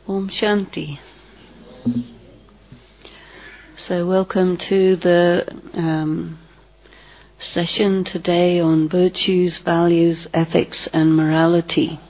Om Shanti. So welcome to the session today on virtues, values, ethics and morality.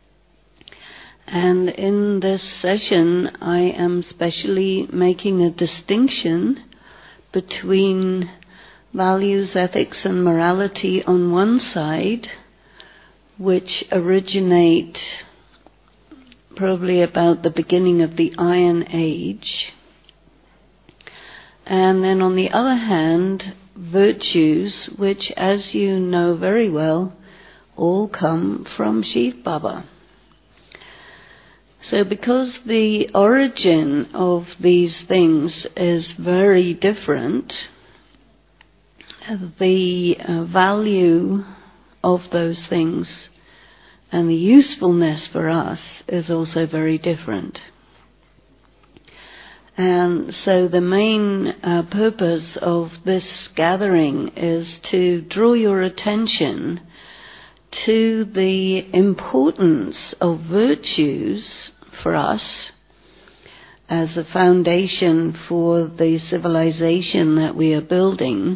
And in this session I am specially making a distinction between values, ethics and morality on one side, which originate probably about the beginning of the Iron Age, and then on the other hand, virtues, which, as you know very well, all come from Shiv Baba. So because the origin of these things is very different, the value of those things and the usefulness for us is also very different. And so the main purpose of this gathering is to draw your attention to the importance of virtues for us as a foundation for the civilization that we are building,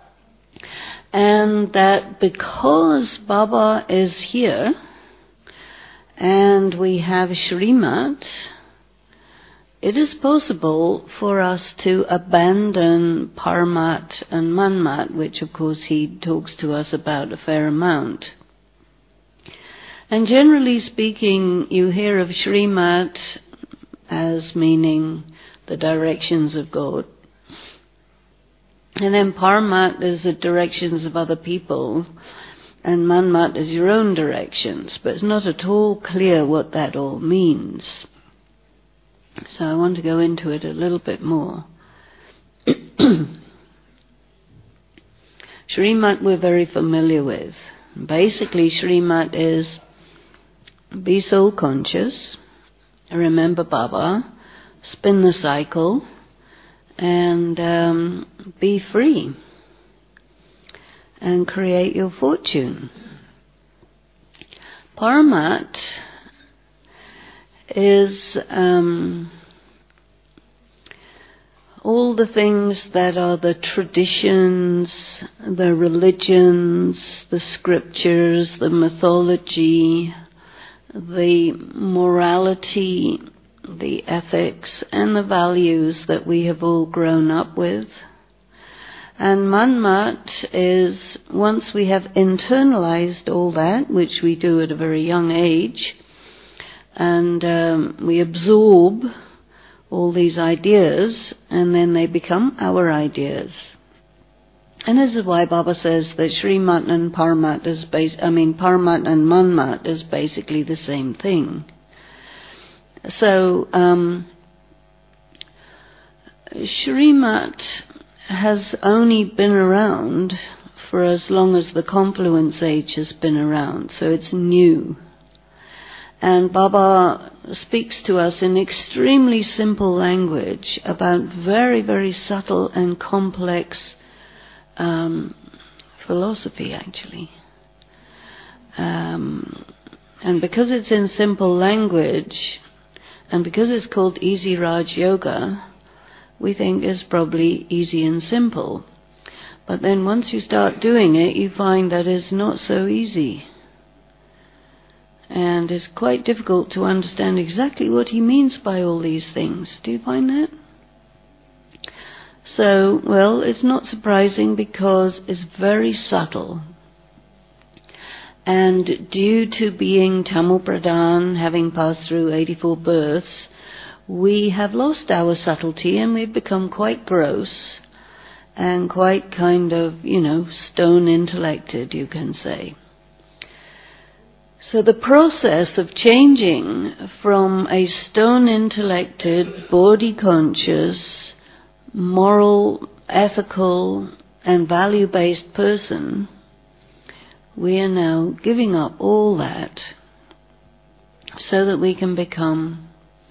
and that because Baba is here and we have Shrimat, it is possible for us to abandon Paramat and Manmat, which of course he talks to us about a fair amount. And generally speaking, you hear of Shrimat as meaning the directions of God. And then Paramat is the directions of other people, and Manmat is your own directions, but it's not at all clear what that all means. So I want to go into it a little bit more. Shrimat we're very familiar with. Basically, Shrimat is be soul conscious, remember Baba, spin the cycle, and be free and create your fortune. Paramat is all the things that are the traditions, the religions, the scriptures, the mythology, the morality, the ethics and the values that we have all grown up with. And Manmat is, once we have internalized all that, which we do at a very young age, and we absorb all these ideas, and then they become our ideas. And this is why Baba says that Shrimat and Paramat Paramat and Manmat is basically the same thing. So Shrimat has only been around for as long as the Confluence Age has been around, so it's new. And Baba speaks to us in extremely simple language about very, very subtle and complex philosophy, actually. And because it's in simple language, and because it's called Easy Raj Yoga, we think it's probably easy and simple. But then once you start doing it, you find that it's not so easy. And it's quite difficult to understand exactly what he means by all these things. Do you find that? So, well, it's not surprising because it's very subtle. And due to being Tamil Pradhan, having passed through 84 births, we have lost our subtlety and we've become quite gross and quite kind of, stone intellected, you can say. So the process of changing from a stone intellected, body conscious, moral, ethical and value based person, we are now giving up all that so that we can become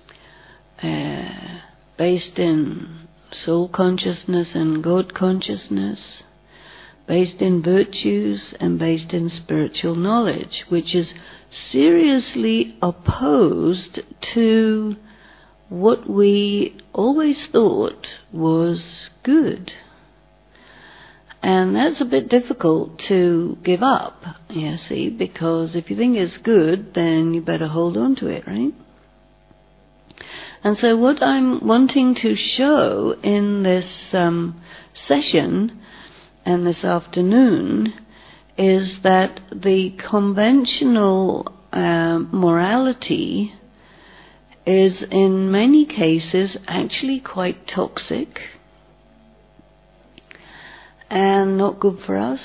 based in soul consciousness and God consciousness, based in virtues and based in spiritual knowledge, which is seriously opposed to what we always thought was good. And that's a bit difficult to give up, you see, because if you think it's good, then you better hold on to it, right? And so what I'm wanting to show in this session and this afternoon is that the conventional morality is in many cases actually quite toxic and not good for us,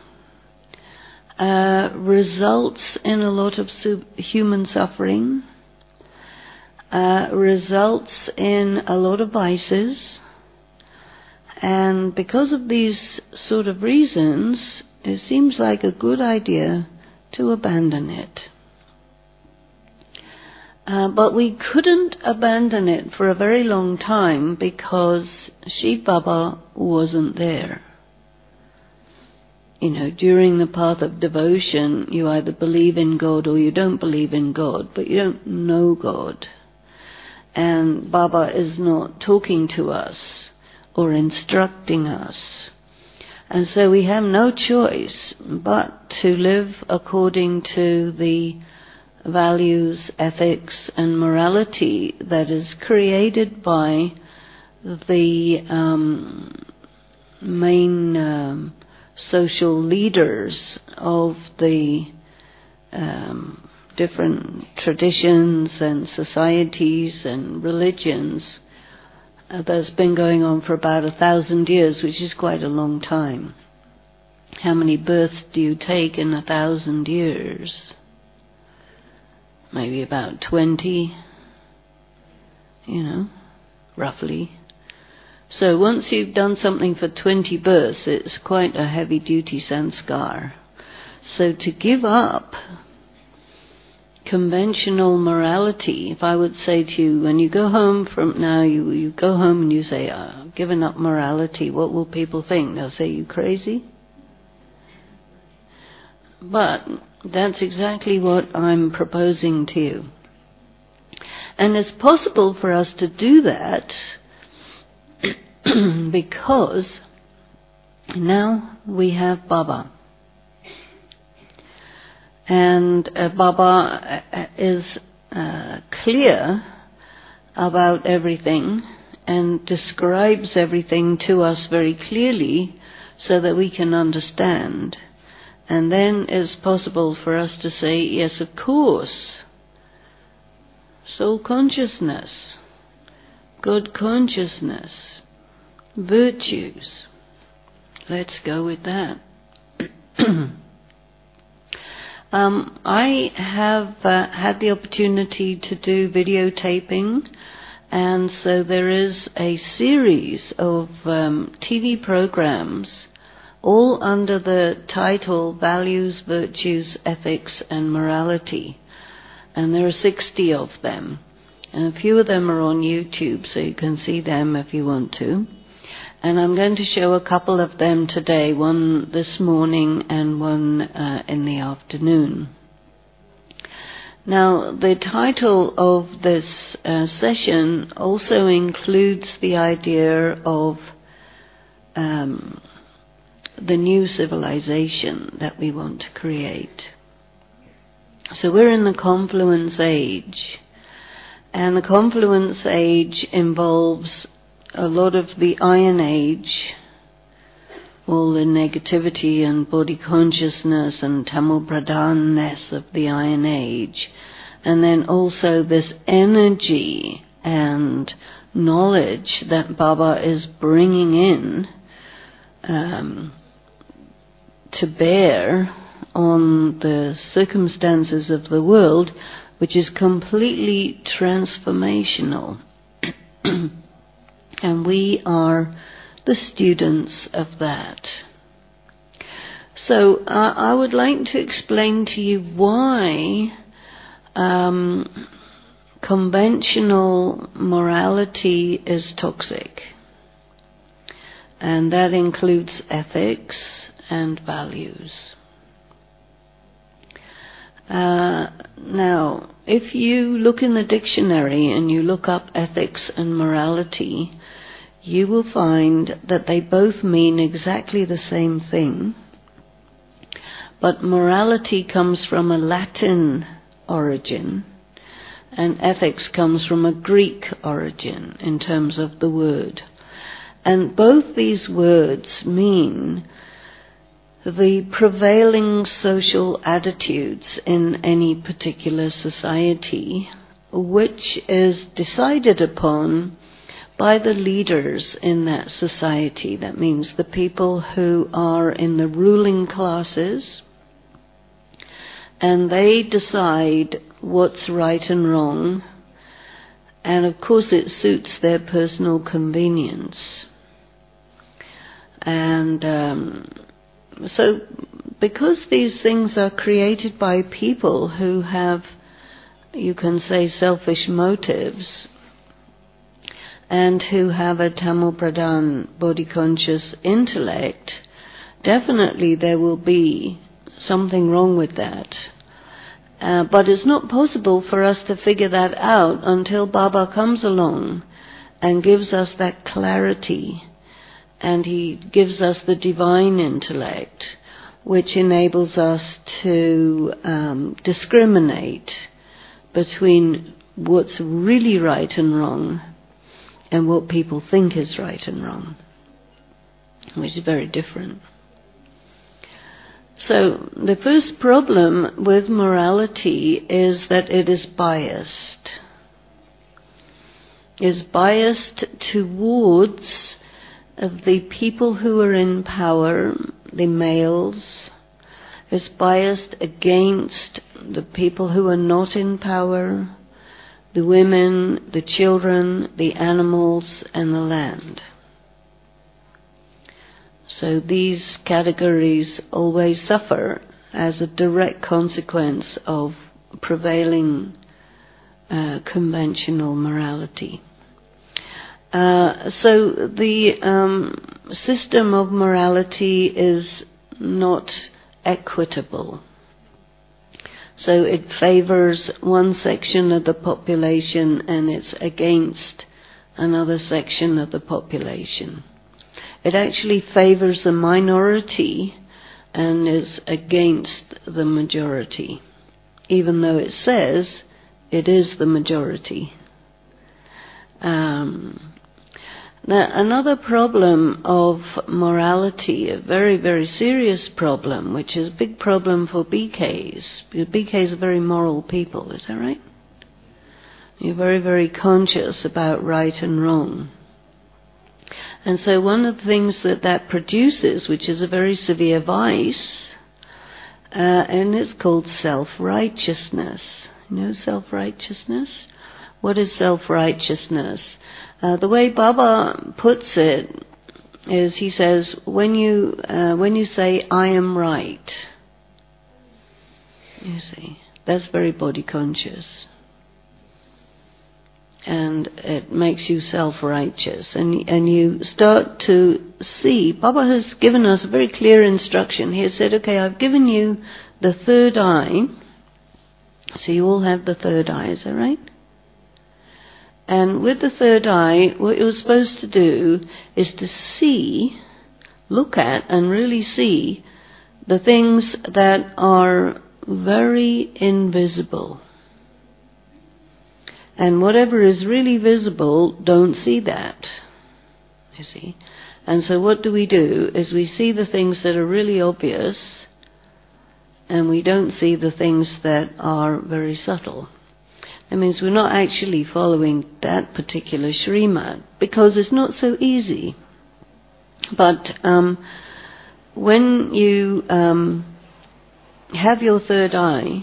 results in a lot of human suffering, results in a lot of vices, and because of these sort of reasons, it seems like a good idea to abandon it. But we couldn't abandon it for a very long time because Shiv Baba wasn't there. You know, during the path of devotion, you either believe in God or you don't believe in God, but you don't know God. And Baba is not talking to us or instructing us. And so we have no choice but to live according to the values, ethics, and morality that is created by the main social leaders of the different traditions and societies and religions that's been going on for about 1,000 years, which is quite a long time. How many births do you take in 1,000 years? Maybe about 20, you know, roughly. So once you've done something for 20 births, it's quite a heavy-duty sanskar. So to give up conventional morality, if I would say to you, when you go home from now, you go home and you say, I've given up morality, what will people think? They'll say, you crazy? But that's exactly what I'm proposing to you. And it's possible for us to do that because now we have Baba. And Baba is clear about everything and describes everything to us very clearly so that we can understand. And then it's possible for us to say, yes, of course, soul consciousness, good consciousness, virtues. Let's go with that. I have had the opportunity to do videotaping, and so there is a series of TV programs, all under the title Values, Virtues, Ethics and Morality. And there are 60 of them. And a few of them are on YouTube, so you can see them if you want to. And I'm going to show a couple of them today, one this morning and one in the afternoon. Now, the title of this session also includes the idea of the new civilization that we want to create. So we're in the confluence age, and the confluence age involves a lot of the Iron Age, all the negativity and body consciousness and Tamil Pradhan-ness of the Iron Age, and then also this energy and knowledge that Baba is bringing in to bear on the circumstances of the world, which is completely transformational. And we are the students of that. So I would like to explain to you why conventional morality is toxic. And that includes ethics and values. Now, if you look in the dictionary and you look up ethics and morality, you will find that they both mean exactly the same thing. But morality comes from a Latin origin, and ethics comes from a Greek origin in terms of the word. And both these words mean the prevailing social attitudes in any particular society, which is decided upon by the leaders in that society. That means the people who are in the ruling classes, and they decide what's right and wrong, and of course it suits their personal convenience. And so because these things are created by people who have, you can say, selfish motives, and who have a Tamil Pradhan body-conscious intellect, definitely there will be something wrong with that. But it's not possible for us to figure that out until Baba comes along and gives us that clarity, and he gives us the divine intellect, which enables us to discriminate between what's really right and wrong and what people think is right and wrong, which is very different. So the first problem with morality is that it is biased. It's biased towards the people who are in power, the males. It's biased against the people who are not in power, the women, the children, the animals, and the land. So these categories always suffer as a direct consequence of prevailing conventional morality. So the system of morality is not equitable. So it favors one section of the population and it's against another section of the population. It actually favors the minority and is against the majority, even though it says it is the majority. Now, another problem of morality, a very, very serious problem, which is a big problem for BKs, because BKs are very moral people, is that right? You're very, very conscious about right and wrong. And so one of the things that produces, which is a very severe vice, and it's called self-righteousness. You know self-righteousness? What is self-righteousness? The way Baba puts it is, he says, when you say, I am right, you see, that's very body conscious. And it makes you self-righteous. And you start to see, Baba has given us a very clear instruction. He has said, okay, I've given you the third eye, so you all have the third eye, is that right? And with the third eye, what you're supposed to do is to see, look at and really see the things that are very invisible. And whatever is really visible, don't see that, you see. And so what do? Is we see the things that are really obvious, and we don't see the things that are very subtle. That means we're not actually following that particular Srimad, because it's not so easy. But when you have your third eye,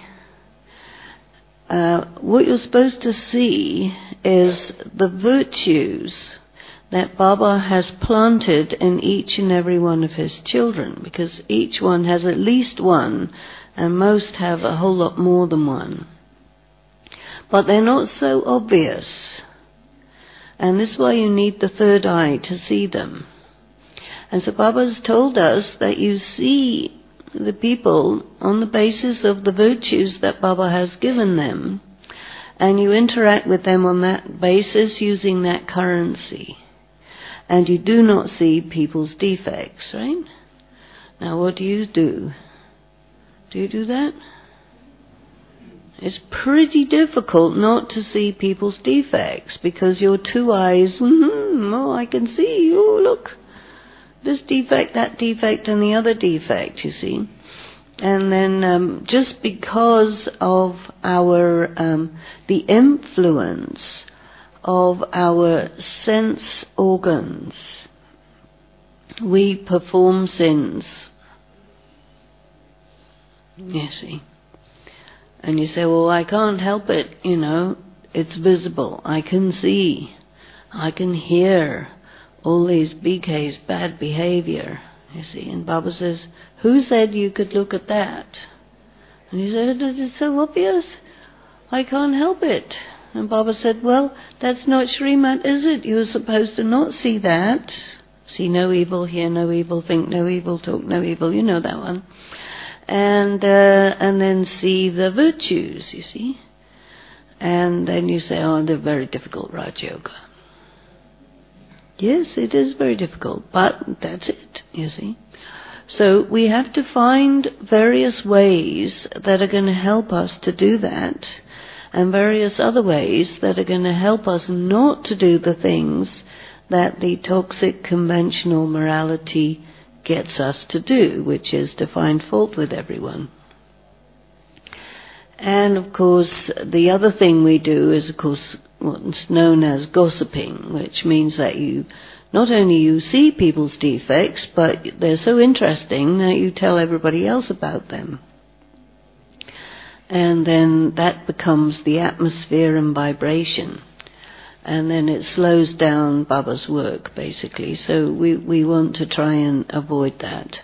what you're supposed to see is the virtues that Baba has planted in each and every one of his children, because each one has at least one, and most have a whole lot more than one. But they're not so obvious. And this is why you need the third eye to see them. And so Baba's told us that you see the people on the basis of the virtues that Baba has given them, and you interact with them on that basis using that currency. And you do not see people's defects, right? Now what do? Do you do that? It's pretty difficult not to see people's defects, because your two eyes, oh, I can see, oh, look, this defect, that defect, and the other defect, you see. And then just because of our, the influence of our sense organs, we perform sins. You see. And you say, well, I can't help it, it's visible. I can see, I can hear all these BK's bad behavior, you see. And Baba says, who said you could look at that? And he said, it's so obvious, I can't help it. And Baba said, well, that's not Srimad, is it? You're supposed to not see that. See no evil, hear no evil, think no evil, talk no evil, you know that one. And then see the virtues, you see. And then you say, oh, they're very difficult, Raj Yoga. Yes, it is very difficult, but that's it, you see. So we have to find various ways that are going to help us to do that, and various other ways that are going to help us not to do the things that the toxic conventional morality gets us to do, which is to find fault with everyone. And of course, the other thing we do is, of course, what's known as gossiping, which means that not only you see people's defects, but they're so interesting that you tell everybody else about them. And then that becomes the atmosphere and vibration. And then it slows down Baba's work, basically. So we want to try and avoid that.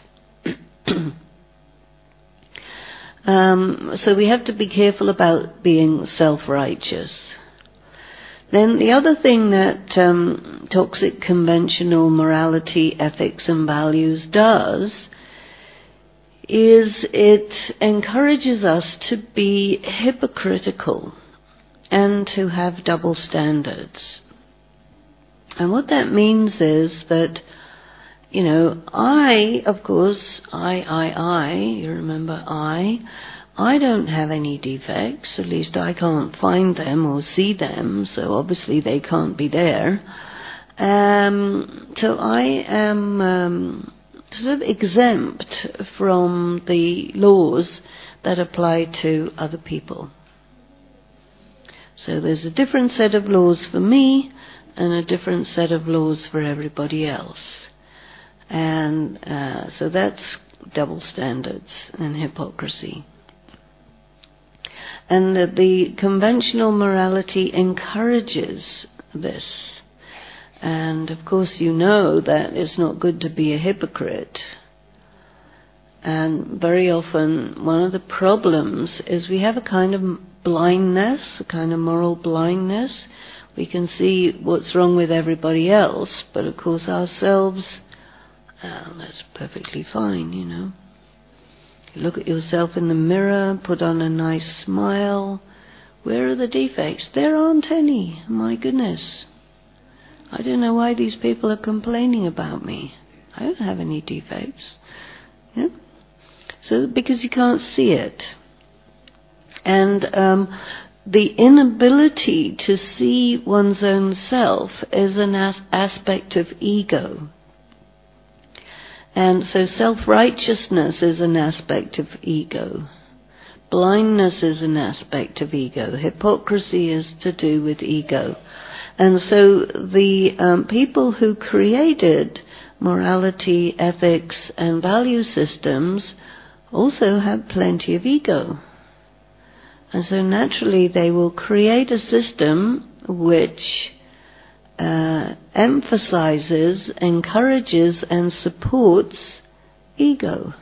So we have to be careful about being self-righteous. Then the other thing that toxic conventional morality, ethics and values does is it encourages us to be hypocritical and to have double standards. And what that means is that, I, of course, you remember I don't have any defects, at least I can't find them or see them, so obviously they can't be there. So I am sort of exempt from the laws that apply to other people. So there's a different set of laws for me and a different set of laws for everybody else. And so that's double standards and hypocrisy. And the conventional morality encourages this. And of course you know that it's not good to be a hypocrite. And very often one of the problems is we have a kind of blindness, a kind of moral blindness. We can see what's wrong with everybody else, but of course ourselves, that's perfectly fine, You look at yourself in the mirror, put on a nice smile. Where are the defects? There aren't any. My goodness. I don't know why these people are complaining about me. I don't have any defects. Yeah? So, because you can't see it. And the inability to see one's own self is an aspect of ego. And so self-righteousness is an aspect of ego. Blindness is an aspect of ego. Hypocrisy is to do with ego. And so the people who created morality, ethics, and value systems also have plenty of ego. And so naturally they will create a system which emphasizes, encourages, and supports ego.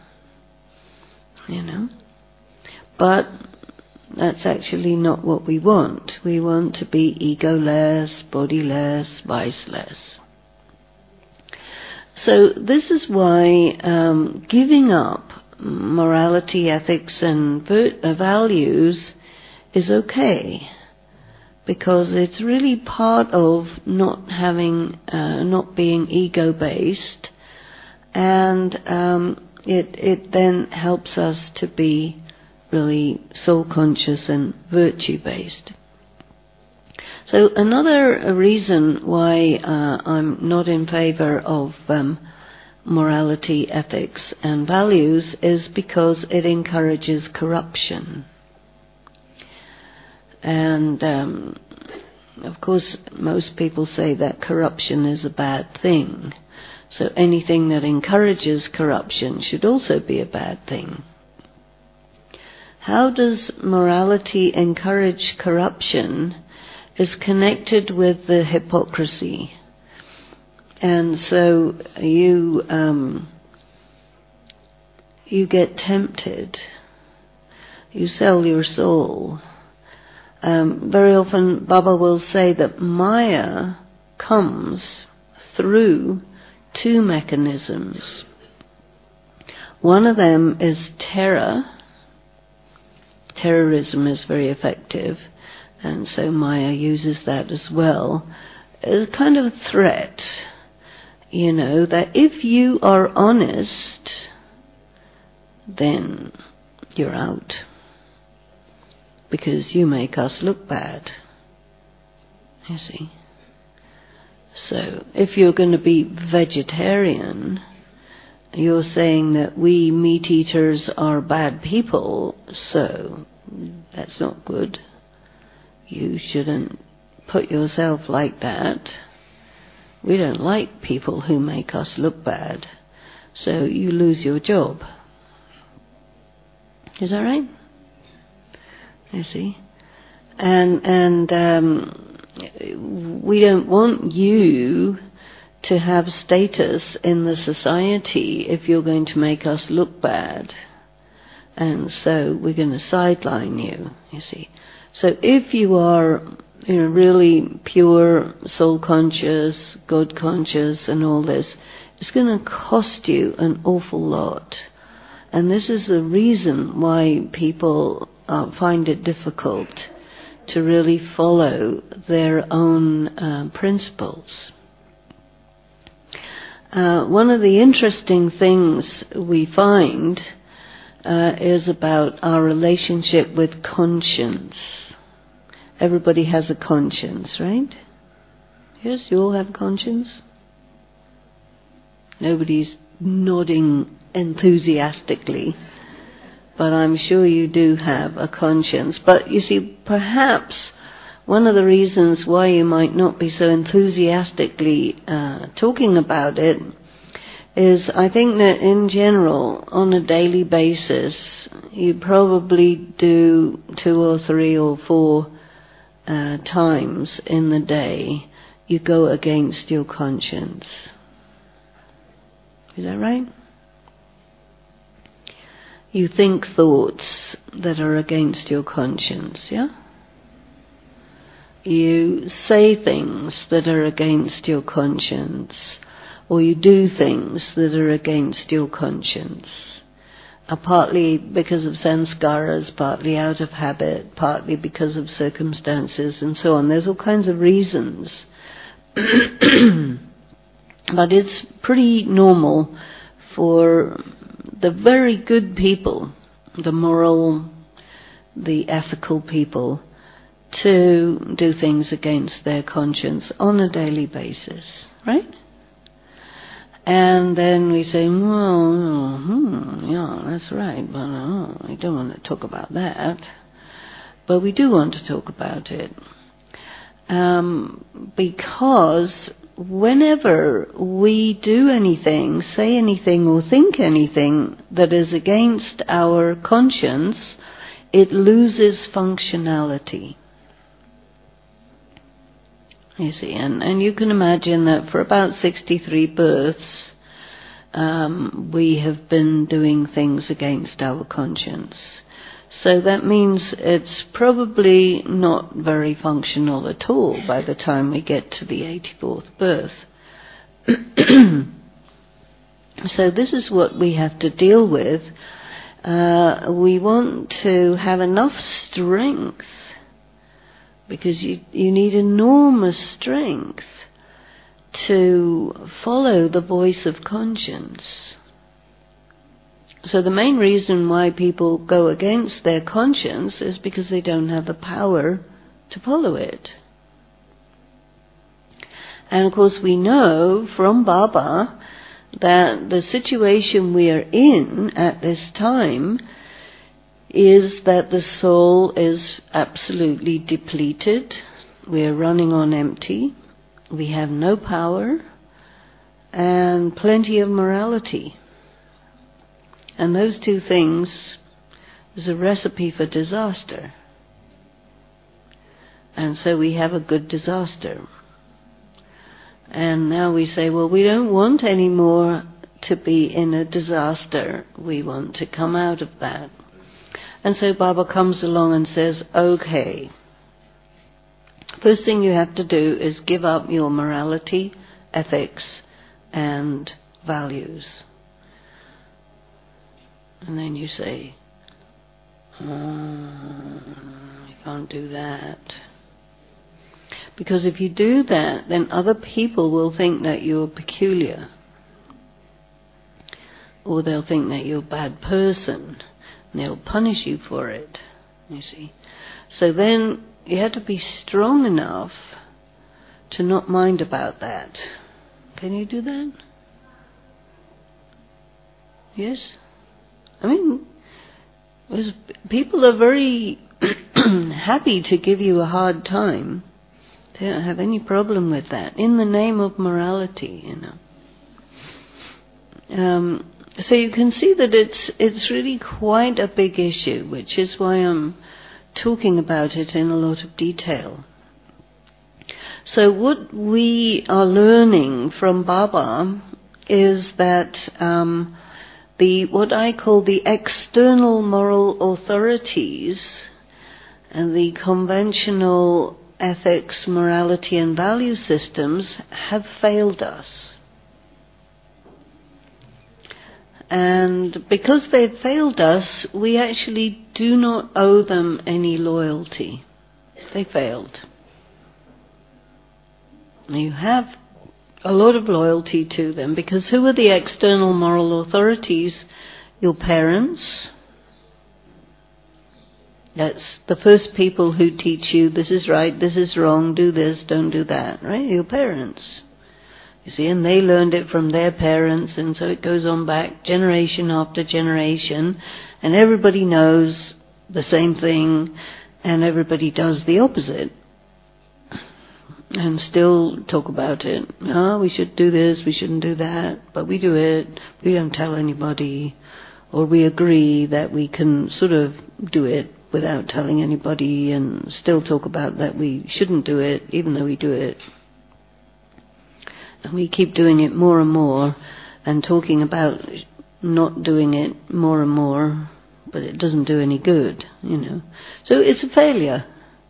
But that's actually not what we want. We want to be egoless, bodiless, viceless. So this is why giving up morality, ethics, and values is okay, because it's really part of not being ego-based, and it then helps us to be really soul-conscious and virtue-based. So another reason why I'm not in favor of morality, ethics, and values is because it encourages corruption. And of course, most people say that corruption is a bad thing. So anything that encourages corruption should also be a bad thing. How does morality encourage corruption is connected with the hypocrisy. And so you get tempted. You sell your soul. Very often Baba will say that Maya comes through two mechanisms. One of them is terror. Terrorism is very effective, and so Maya uses that as well as a kind of a threat. You know, that if you are honest, then you're out, because you make us look bad. You see? So if you're going to be vegetarian, you're saying that we meat eaters are bad people, so that's not good. You shouldn't put yourself like that. We don't like people who make us look bad, so you lose your job. Is that right? You see? And we don't want you to have status in the society if you're going to make us look bad. And so we're going to sideline you, you see. So if you are, really pure, soul-conscious, God-conscious and all this, it's going to cost you an awful lot. And this is the reason why people find it difficult to really follow their own principles. One of the interesting things we find is about our relationship with conscience. Everybody has a conscience, right? Yes, you all have a conscience? Nobody's nodding enthusiastically, but I'm sure you do have a conscience. But you see, perhaps one of the reasons why you might not be so enthusiastically talking about it is, I think that in general, on a daily basis, you probably do 2 or 3 or 4 times in the day you go against your conscience. Is that right? You think thoughts that are against your conscience, yeah? You say things that are against your conscience, or you do things that are against your conscience, partly because of sanskaras, partly out of habit, partly because of circumstances, and so on. There's all kinds of reasons. But it's pretty normal for the very good people, the moral, the ethical people, to do things against their conscience on a daily basis, right? And then we say, yeah, that's right, but I don't want to talk about that. But we do want to talk about it. Because whenever we do anything, say anything, or think anything that is against our conscience, it loses functionality. You see, and you can imagine that for about 63 births, we have been doing things against our conscience. So that means it's probably not very functional at all by the time we get to the 84th birth. So this is what we have to deal with. We want to have enough strength, because you need enormous strength to follow the voice of conscience. So the main reason why people go against their conscience is because they don't have the power to follow it. And of course we know from Baba that the situation we are in at this time is that the soul is absolutely depleted. We are running on empty. We have no power and plenty of morality. And those two things is a recipe for disaster. And so we have a good disaster. And now we say, well, we don't want any more to be in a disaster. We want to come out of that. And so Baba comes along and says, okay, first thing you have to do is give up your morality, ethics, and values. And then you say, you can't do that. Because if you do that, then other people will think that you're peculiar. Or they'll think that you're a bad person. And they'll punish you for it, you see. So then you have to be strong enough to not mind about that. Can you do that? Yes? I mean, people are very happy to give you a hard time. They don't have any problem with that, in the name of morality, you know. So you can see that it's really quite a big issue, which is why I'm talking about it in a lot of detail. So what we are learning from Baba is that what I call the external moral authorities and the conventional ethics, morality and value systems have failed us. And because they've failed us, we actually do not owe them any loyalty. They failed. You have a lot of loyalty to them, because who are the external moral authorities? Your parents. That's the first people who teach you this is right, this is wrong, do this, don't do that, right? Your parents. You see, and they learned it from their parents, and so it goes on back generation after generation, and everybody knows the same thing, and everybody does the opposite. And still talk about it. Oh, we should do this, we shouldn't do that, but we do it, we don't tell anybody, or we agree that we can sort of do it without telling anybody, and still talk about that we shouldn't do it, even though we do it. And we keep doing it more and more, and talking about not doing it more and more, but it doesn't do any good, you know. So it's a failure.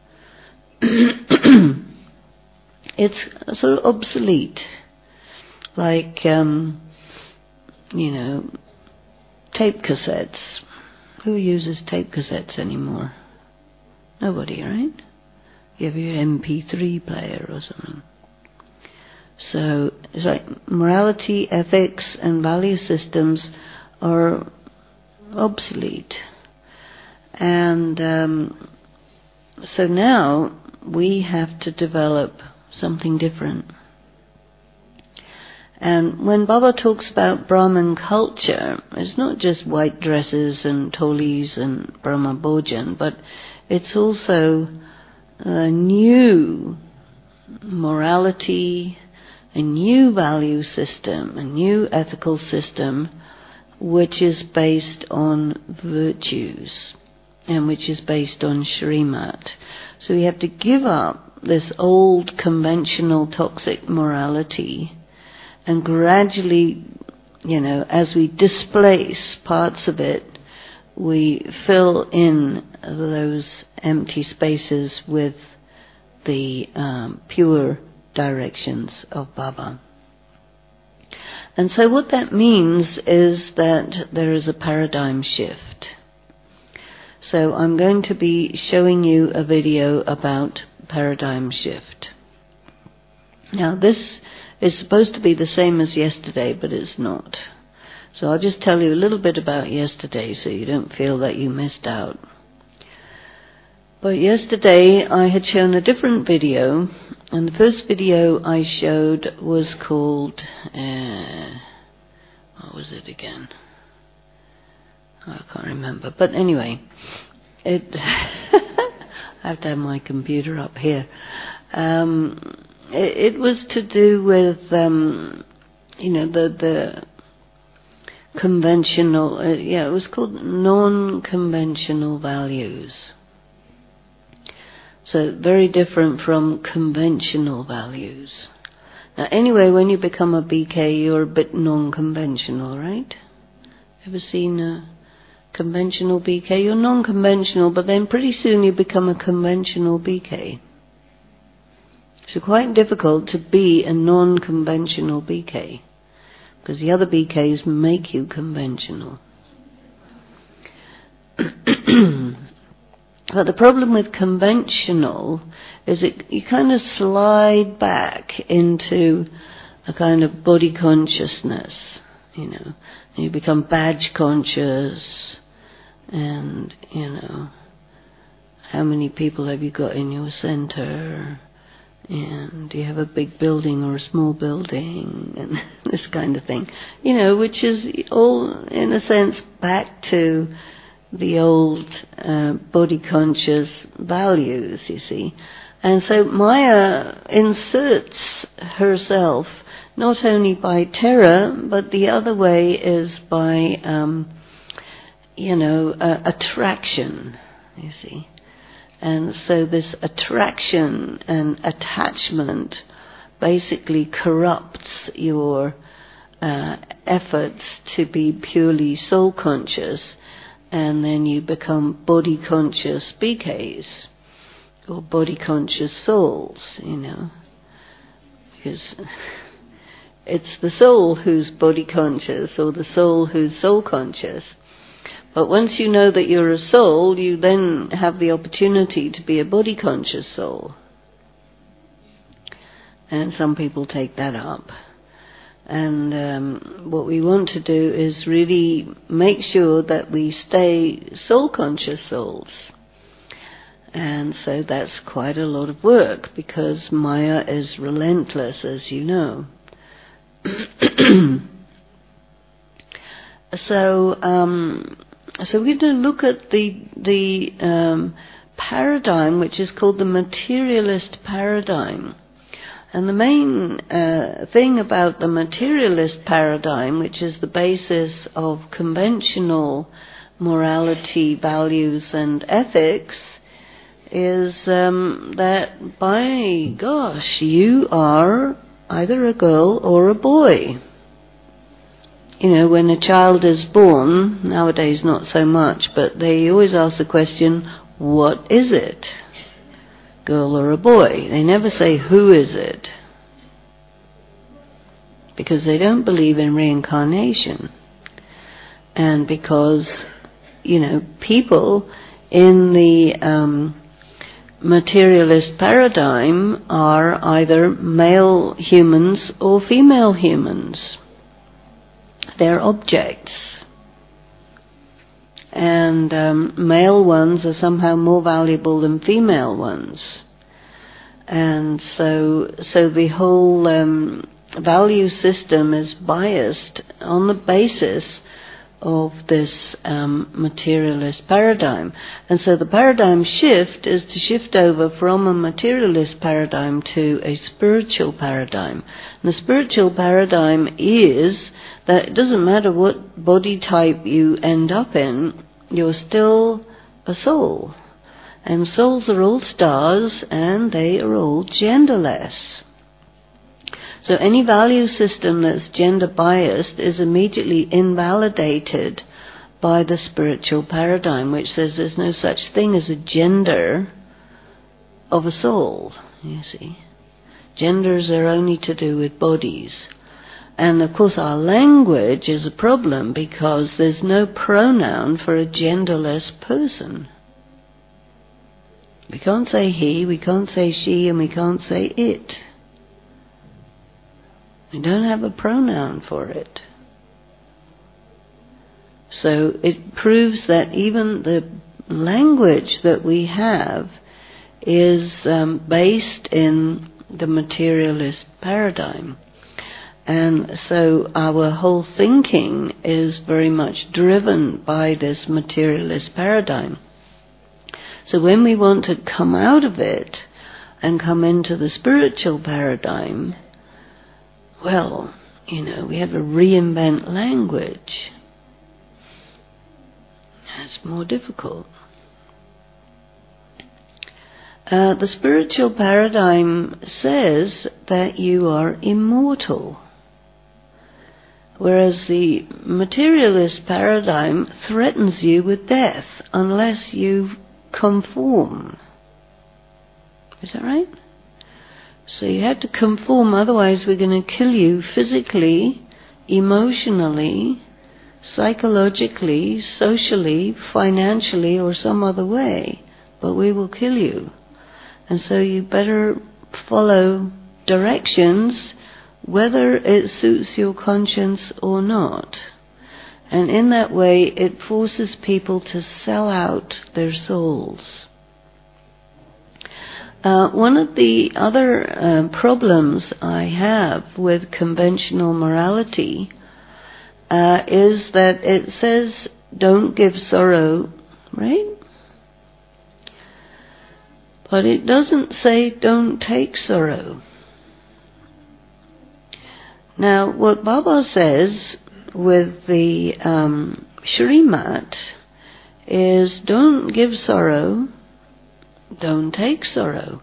It's sort of obsolete, like, tape cassettes. Who uses tape cassettes anymore? Nobody, right? You have your MP3 player or something. So it's like morality, ethics, and value systems are obsolete. And so now we have to develop something different. And when Baba talks about Brahman culture, it's not just white dresses and tolis and Brahma Bhojan, but it's also a new morality, a new value system, a new ethical system, which is based on virtues and which is based on Shrimat. So we have to give up this old conventional toxic morality, and gradually, as we displace parts of it, we fill in those empty spaces with the pure directions of Baba. And so what that means is that there is a paradigm shift. So I'm going to be showing you a video about paradigm shift. Now this is supposed to be the same as yesterday, but it's not. So I'll just tell you a little bit about yesterday so you don't feel that you missed out. But yesterday I had shown a different video, and the first video I showed was called, what was it again? I can't remember. But anyway, I have to have my computer up here. It was to do with, the conventional, it was called non-conventional values. So very different from conventional values. Now anyway, when you become a BK, you're a bit non-conventional, right? Ever seen a conventional BK? You're non-conventional, but then pretty soon you become a conventional BK. So quite difficult to be a non-conventional BK, because the other BKs make you conventional. But the problem with conventional is you kind of slide back into a kind of body consciousness, and you become badge conscious, and, how many people have you got in your center, and do you have a big building or a small building, and this kind of thing, which is all, in a sense, back to the old body conscious values, you see. And so Maya inserts herself not only by terror, but the other way is by, attraction, you see. And so this attraction and attachment basically corrupts your efforts to be purely soul conscious, and then you become body conscious BKs, or body conscious souls, because it's the soul who's body conscious, or the soul who's soul conscious. But once you know that you're a soul, you then have the opportunity to be a body conscious soul. And some people take that up. And what we want to do is really make sure that we stay soul-conscious souls. And so that's quite a lot of work, because Maya is relentless, as you know. So we're going to look at the paradigm, which is called the materialist paradigm. And the main thing about the materialist paradigm, which is the basis of conventional morality, values, and ethics, is that, by gosh, you are either a girl or a boy. When a child is born, nowadays not so much, but they always ask the question, what is it? Girl or a boy? They never say, who is it? Because they don't believe in reincarnation. And because, people in the materialist paradigm are either male humans or female humans. They're objects. And male ones are somehow more valuable than female ones. And so the whole value system is biased on the basis of this materialist paradigm. And so the paradigm shift is to shift over from a materialist paradigm to a spiritual paradigm. And the spiritual paradigm is that it doesn't matter what body type you end up in, you're still a soul. And souls are all stars, and they are all genderless. So any value system that's gender biased is immediately invalidated by the spiritual paradigm, which says there's no such thing as a gender of a soul, you see. Genders are only to do with bodies. And of course our language is a problem because there's no pronoun for a genderless person. We can't say he, we can't say she, and we can't say it. We don't have a pronoun for it. So it proves that even the language that we have is based in the materialist paradigm. And so our whole thinking is very much driven by this materialist paradigm. So when we want to come out of it and come into the spiritual paradigm, well, we have to reinvent language. That's more difficult. The spiritual paradigm says that you are immortal, whereas the materialist paradigm threatens you with death unless you conform. Is that right? So you have to conform, otherwise we're going to kill you physically, emotionally, psychologically, socially, financially, or some other way, but we will kill you. And so you better follow directions whether it suits your conscience or not. And in that way it forces people to sell out their souls. One of the other problems I have with conventional morality is that it says don't give sorrow, right? But it doesn't say don't take sorrow. Now, what Baba says with the Shrimat is don't give sorrow, don't take sorrow.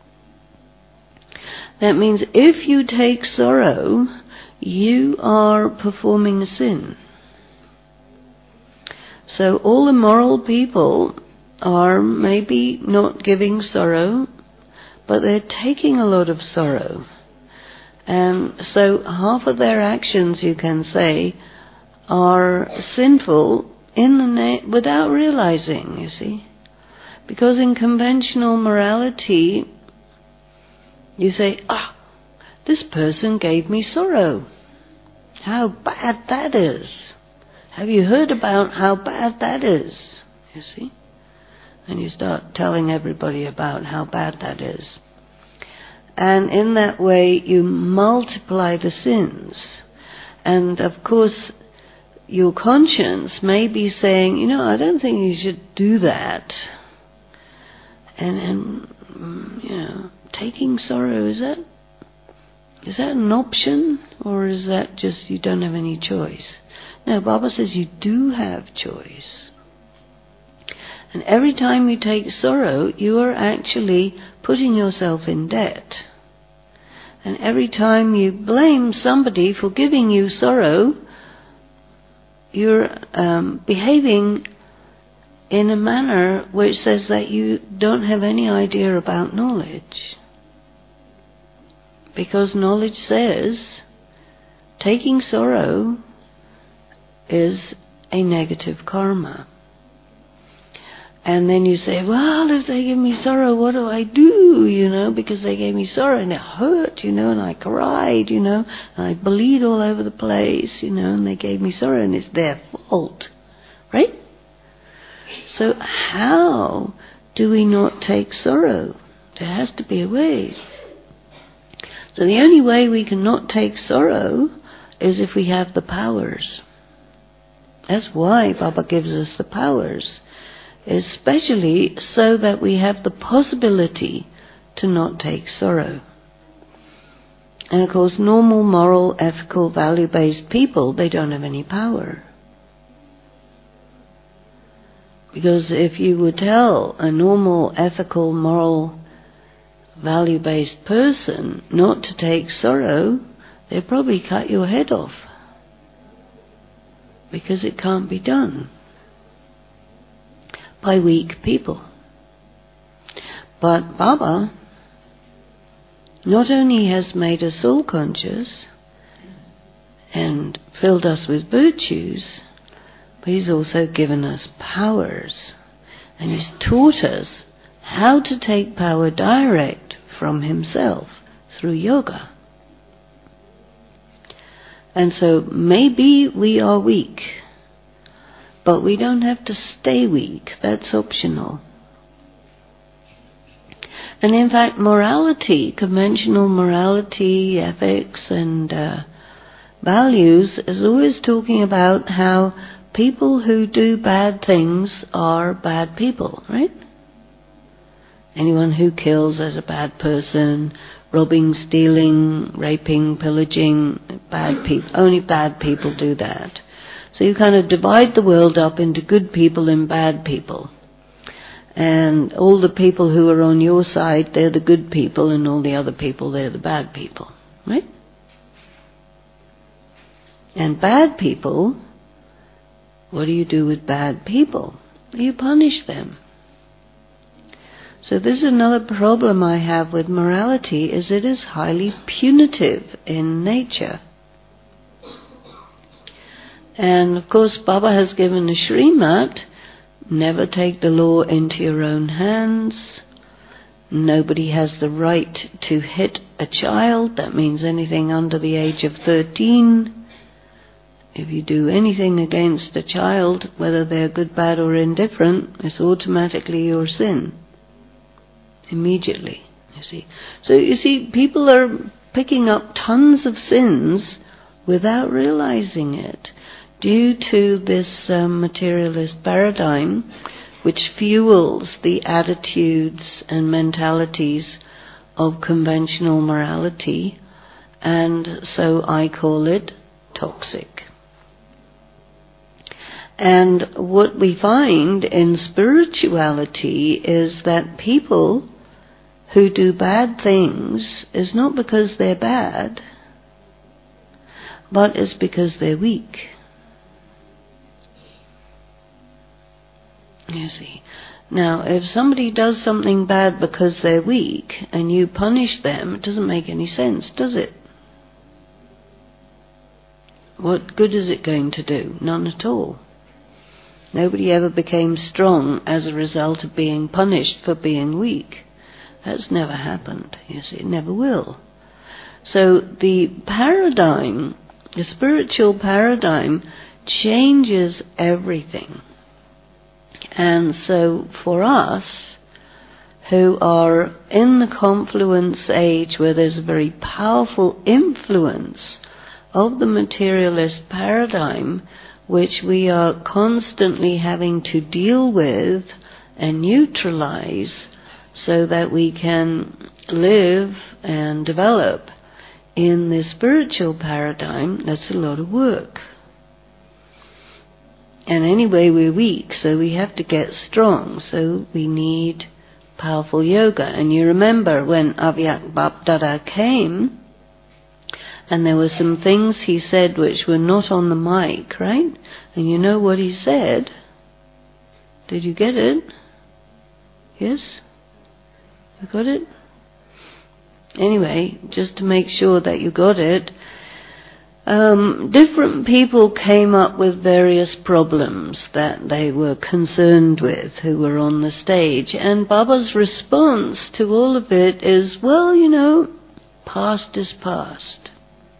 That means if you take sorrow, you are performing a sin. So all the moral people are maybe not giving sorrow, but they're taking a lot of sorrow. And so half of their actions, you can say, are sinful without realizing, you see. Because in conventional morality, you say, this person gave me sorrow. How bad that is. Have you heard about how bad that is? You see? And you start telling everybody about how bad that is. And in that way you multiply the sins. And of course your conscience may be saying, I don't think you should do that. And taking sorrow, is that an option? Or is that just you don't have any choice? No, Baba says you do have choice. And every time you take sorrow, you are actually putting yourself in debt. And every time you blame somebody for giving you sorrow, you're behaving in a manner which says that you don't have any idea about knowledge. Because knowledge says taking sorrow is a negative karma. And then you say, well, if they give me sorrow, what do I do, because they gave me sorrow and it hurt, and I cried, and I bleed all over the place, and they gave me sorrow and it's their fault, right? So how do we not take sorrow? There has to be a way. So the only way we can not take sorrow is if we have the powers. That's why Baba gives us the powers. Especially so that we have the possibility to not take sorrow. And of course, normal, moral, ethical, value-based people, they don't have any power. Because if you would tell a normal, ethical, moral, value-based person not to take sorrow, they'd probably cut your head off. Because it can't be done by weak people. But Baba not only has made us all conscious, and filled us with virtues, but He's also given us powers. And He's taught us how to take power direct from Himself through yoga. And so maybe we are weak, but we don't have to stay weak. That's optional. And in fact, morality, conventional morality, ethics, and values is always talking about how people who do bad things are bad people, right? Anyone who kills is a bad person. Robbing, stealing, raping, pillaging, bad people. Only bad people do that. So you kind of divide the world up into good people and bad people. And all the people who are on your side, they're the good people, and all the other people, they're the bad people. Right? And bad people, what do you do with bad people? You punish them. So this is another problem I have with morality, is it is highly punitive in nature. And of course Baba has given a Srimat, never take the law into your own hands. Nobody has the right to hit a child, that means anything under the age of 13. If you do anything against a child, whether they're good, bad or indifferent, it's automatically your sin. Immediately, you see. So you see, people are picking up tons of sins without realizing it, due to this materialist paradigm which fuels the attitudes and mentalities of conventional morality, and so I call it toxic. And what we find in spirituality is that people who do bad things is not because they're bad, but it's because they're weak. You see. Now, if somebody does something bad because they're weak and you punish them, it doesn't make any sense, does it? What good is it going to do? None at all. Nobody ever became strong as a result of being punished for being weak. That's never happened, you see, it never will. So the paradigm, the spiritual paradigm, changes everything. And so for us, who are in the confluence age where there's a very powerful influence of the materialist paradigm, which we are constantly having to deal with and neutralize so that we can live and develop in the spiritual paradigm, that's a lot of work. And anyway, we're weak, so we have to get strong, so we need powerful yoga. And you remember when Avyak Bapdada came, and there were some things he said which were not on the mic, right? And you know what he said? Did you get it? Yes? You got it? Anyway, just to make sure that you got it, different people came up with various problems that they were concerned with who were on the stage. And Baba's response to all of it is, well, you know, past is past.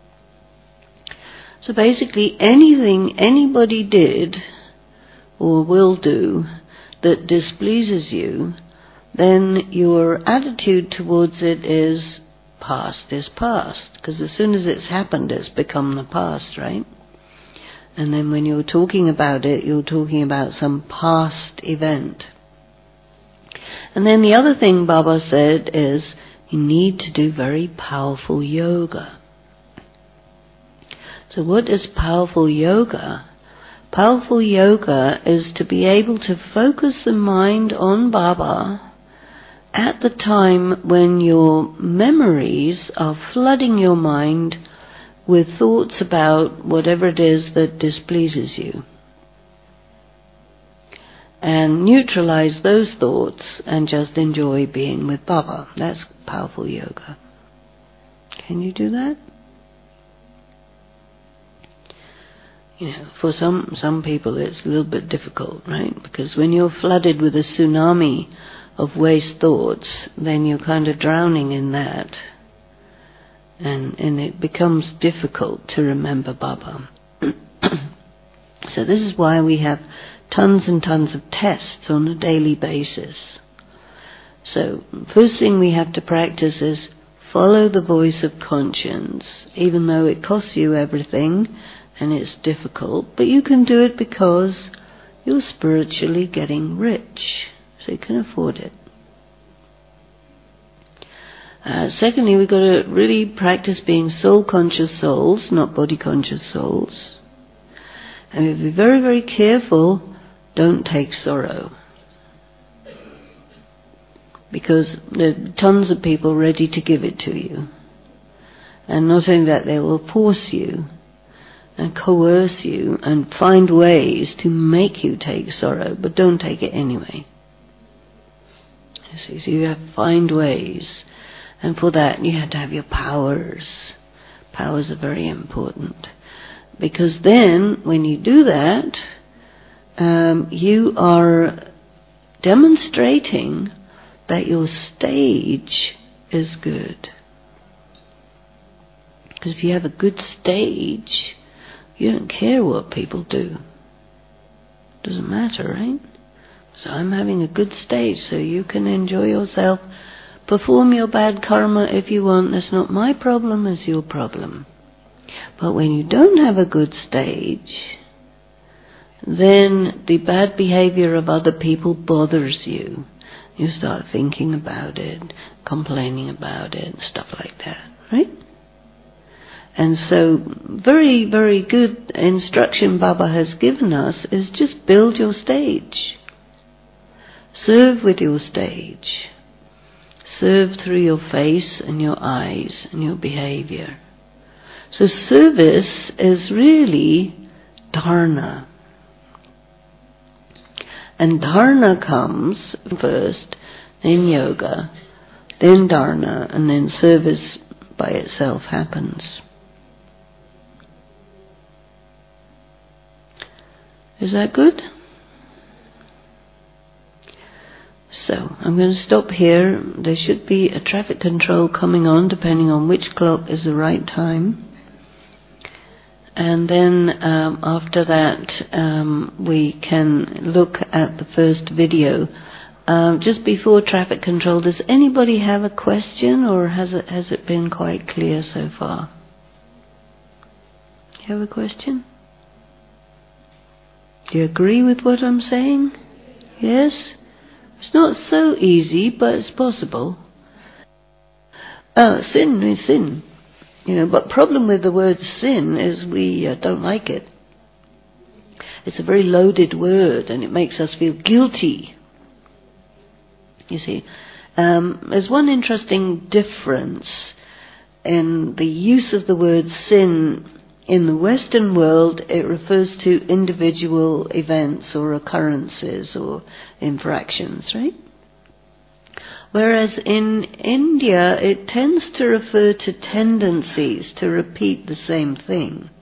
So basically anything anybody did or will do that displeases you, then your attitude towards it is past is past. Because as soon as it's happened, it's become the past, right? And then when you're talking about it, you're talking about some past event. And then the other thing Baba said is, you need to do very powerful yoga. So what is powerful yoga? Powerful yoga is to be able to focus the mind on Baba at the time when your memories are flooding your mind with thoughts about whatever it is that displeases you. And neutralize those thoughts and just enjoy being with Baba. That's powerful yoga. Can you do that? For some people it's a little bit difficult, right? Because when you're flooded with a tsunami of waste thoughts, then you're kind of drowning in that. And it becomes difficult to remember Baba. So this is why we have tons and tons of tests on a daily basis. So first thing we have to practice is follow the voice of conscience, even though it costs you everything and it's difficult, but you can do it because you're spiritually getting rich, so you can afford it. Secondly, we've got to really practice being soul-conscious souls, not body-conscious souls. And we have to be very, very careful, don't take sorrow. Because there are tons of people ready to give it to you. And not only that, they will force you and coerce you and find ways to make you take sorrow, but don't take it anyway. You see, so you have to find ways. And for that, you have to have your powers. Powers are very important. Because then, when you do that, you are demonstrating that your stage is good. Because if you have a good stage, you don't care what people do. Doesn't matter, right? So I'm having a good stage, so you can enjoy yourself. Perform your bad karma if you want. That's not my problem, it's your problem. But when you don't have a good stage, then the bad behavior of other people bothers you. You start thinking about it, complaining about it, stuff like that, right? And so, very, very good instruction Baba has given us is just build your stage. Serve with your stage. Serve through your face and your eyes and your behavior. So service is really dharna. And dharna comes first, then yoga, then dharna, and then service by itself happens. Is that good? So, I'm going to stop here. There should be a traffic control coming on, depending on which clock is the right time. And then after that, we can look at the first video. Just before traffic control, does anybody have a question, or has it been quite clear so far? You have a question? Do you agree with what I'm saying? Yes? It's not so easy, but it's possible. Sin is sin. But problem with the word sin is we don't like it. It's a very loaded word and it makes us feel guilty. You see, there's one interesting difference in the use of the word sin. In the Western world, it refers to individual events or occurrences or infractions, right? Whereas in India, it tends to refer to tendencies to repeat the same thing.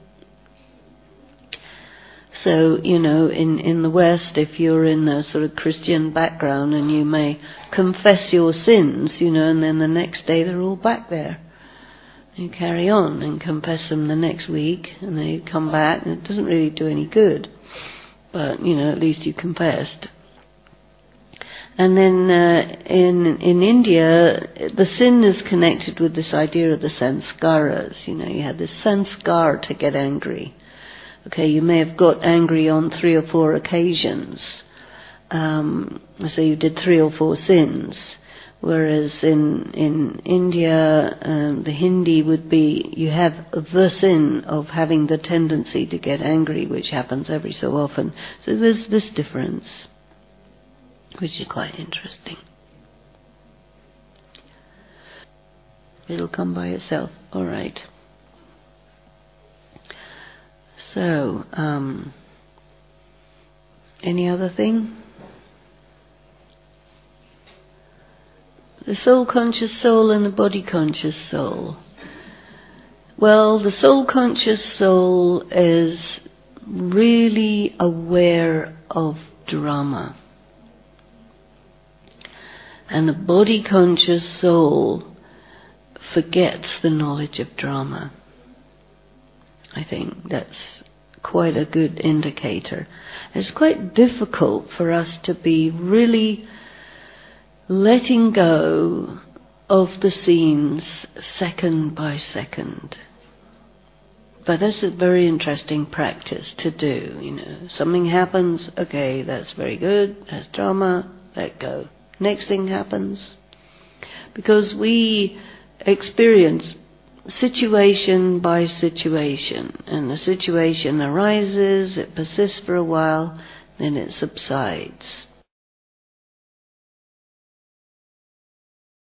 So, in the West, if you're in a sort of Christian background and you may confess your sins, and then the next day they're all back there. You carry on and confess them the next week, and they come back, and it doesn't really do any good. But, at least you confessed. And then in India, the sin is connected with this idea of the sanskaras. You had this sanskar to get angry. Okay, you may have got angry on 3 or 4 occasions. So you did 3 or 4 sins. Whereas in India, the Hindi would be, you have the sin of having the tendency to get angry, which happens every so often. So there's this difference, which is quite interesting. It'll come by itself. All right. So, any other thing? The soul-conscious soul and the body-conscious soul. Well, the soul-conscious soul is really aware of drama. And the body-conscious soul forgets the knowledge of drama. I think that's quite a good indicator. It's quite difficult for us to be really letting go of the scenes second by second. But that's a very interesting practice to do, Something happens, okay, that's very good, that's drama, let go. Next thing happens. Because we experience situation by situation, and the situation arises, it persists for a while, then it subsides.